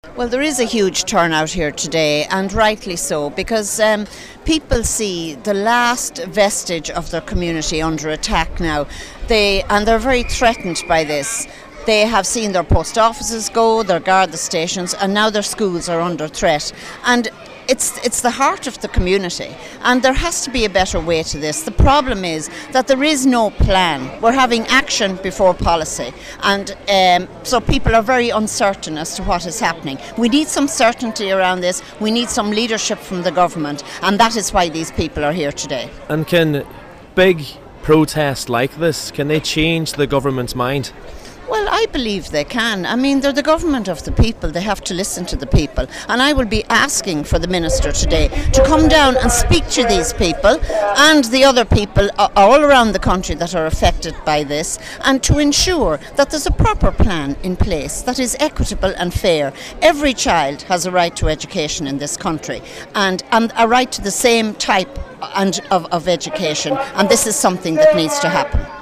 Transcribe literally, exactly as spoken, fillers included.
Well, there is a huge turnout here today, and rightly so, because um, people see the last vestige of their community under attack now. They and they're very threatened by this. They have seen their post offices go, their Garda stations, and now their schools are under threat. And It's it's the heart of the community, and there has to be a better way to this. The problem is that there is no plan. We're having action before policy, and um, so people are very uncertain as to what is happening. We need some certainty around this. We need some leadership from the government, and that is why these people are here today. And can big protests like this, can they change the government's mind? Well, I believe they can. I mean, they're the government of the people. They have to listen to the people. And I will be asking for the Minister today to come down and speak to these people and the other people all around the country that are affected by this, and to ensure that there's a proper plan in place that is equitable and fair. Every child has a right to education in this country, and, and a right to the same type and of, of education. And this is something that needs to happen.